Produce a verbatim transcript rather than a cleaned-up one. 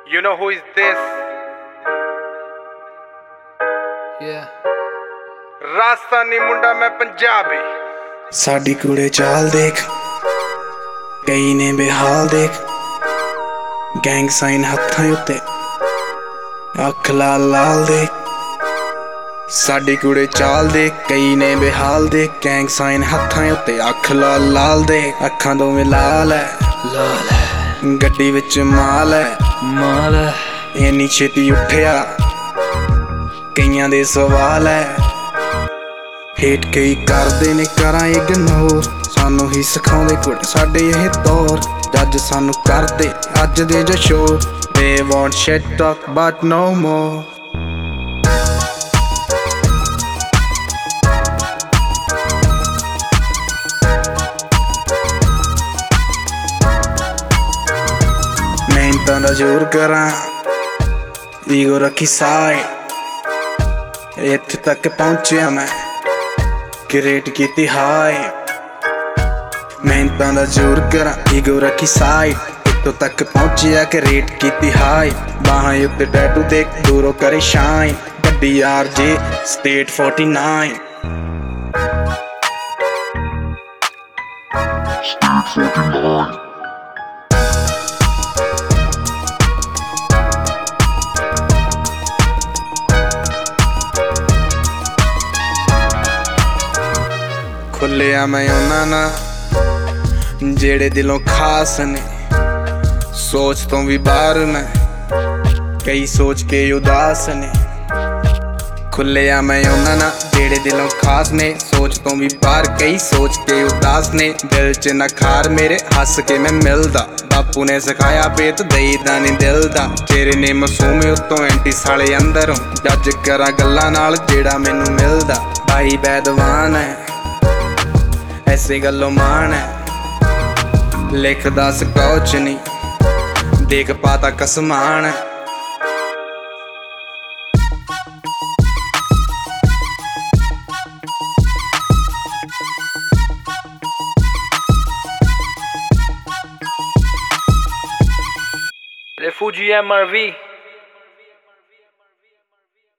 You know who is this? Yeah. Rajasthani ਮੁੰਡਾ ਮੈਂ ਪੰਜਾਬੀ। ਸਾਡੀ ਕੁੜੇ ਚਾਲ ਦੇਖ, ਕਈ ਨੇ ਬੇਹਾਲ ਦੇਖ, ਗੈਂਗ ਸਾਈਨ ਹੱਥਾਂ ਉੱਤੇ, ਅੱਖ ਲਾਲ ਲਾਲ ਦੇਖ। ਸਾਡੀ ਕੁੜੇ ਚਾਲ ਦੇਖ, ਕਈ ਨੇ ਬੇਹਾਲ ਦੇਖ, ਗੈਂਗ ਸਾਈਨ ਹੱਥਾਂ ਉੱਤੇ, ਅੱਖ ਲਾਲ ਲਾਲ ਦੇਖ। ਅੱਖਾਂ ਦੋਵੇਂ ਲਾਲ ਐ, ਲਾਲ ਹੈ, ਗੱਡੀ ਵਿੱਚ ਮਾਲ ਐ, ਮਾਲ ਹੈ, ਇੰਨੀ ਛੇਤੀ ਉੱਠਿਆ ਕਈਆਂ ਦੇ ਸਵਾਲ ਐ। ਹੇਟ ਕਈ ਕਰਦੇ ਨੇ ਕਰਾਂ ਇਗਨੋਰ, ਸਾਨੂੰ ਹੀ ਸਿਖਾਉਂਦੇ ਕੁੜੇ ਸਾਡੇ ਇਹ ਦੌਰ। ਜੱਜ ਸਾਨੂੰ ਕਰਦੇ ਅੱਜ ਦੇ ਜੋ ਸ਼ੋਰ, they want shit talk but no more। ਮਿਹਨਤਾਂ ਦਾ ਜ਼ੋਰ ਕਰਾਂ, ਈਗੋ ਰੱਖੀ ਸਾਈਡ, ਇੱਥੇ ਤੱਕ ਪਹੁੰਚਿਆ ਮੈਂ ਕ੍ਰੀਏਟ ਕੀਤੀ ਹਾਈ। ਮਿਹਨਤਾਂ ਦਾ ਜ਼ੋਰ ਕਰਾਂ, ਈਗੋ ਰੱਖੀ ਸਾਈਡ, ਇੱਥੋਂ ਤੱਕ ਪਹੁੰਚਿਆ ਕ੍ਰੀਏਟ ਕੀਤੀ ਹਾਈ। ਬਾਹਾਂ ਉੱਤੇ ਟੈਟੂ ਦੇਖ ਦੂਰੋਂ ਕਰੇ ਸ਼ਾਈਨ, ਗੱਡੀ ਆਰ ਜੇ ਸਟੇਟ ਫੋਰਟੀ ਨਾਈਨ। ਖੁੱਲਿਆ ਮੈਂ ਉਹਨਾਂ ਨਾਲ ਜਿਹੜੇ ਦਿਲੋਂ ਖਾਸ ਨੇ, ਸੋਚ ਤੋਂ ਵੀ ਬਾਹਰ ਮੈਂ ਕਈ ਸੋਚ ਕੇ ਉਦਾਸ ਨੇ। ਖੁੱਲਿਆ ਮੈਂ ਉਹਨਾਂ ਨਾਲ ਜਿਹੜੇ ਦਿਲੋਂ ਖਾਸ ਨੇ, ਸੋਚ ਤੋਂ ਵੀ ਬਾਹਰ ਕਈ ਸੋਚ ਕੇ ਉਦਾਸ ਨੇ। ਦਿਲ 'ਚ ਨਖਾਰ ਮੇਰੇ ਹੱਸ ਕੇ ਮੈਂ ਮਿਲਦਾ, ਬਾਪੂ ਨੇ ਸਿਖਾਇਆ ਪੇਤ ਦਈਦਾ ਨੀ ਦਿਲ ਦਾ। ਤੇਰੇ ਨੇ ਮਾਸੂਮ ਉੱਤੋਂ ਐਂਟੀ ਸਾਲੇ ਅੰਦਰੋਂ, ਜੱਜ ਕਰਾਂ ਗੱਲਾਂ ਨਾਲ ਜਿਹੜਾ ਮੈਨੂੰ ਮਿਲਦਾ। ਭਾਈ ਬੈਦਵਾਨ ਹੈ ਐਸੇ ਗੱਲੋਂ ਮਾਣ ਹੈ, ਲਿਖਦਾ ਸਕੌਚ ਨਹੀਂ ਦੇਖ ਪਾਤਾ ਕਸਮਾਨ ਹੈ। Refugee M R V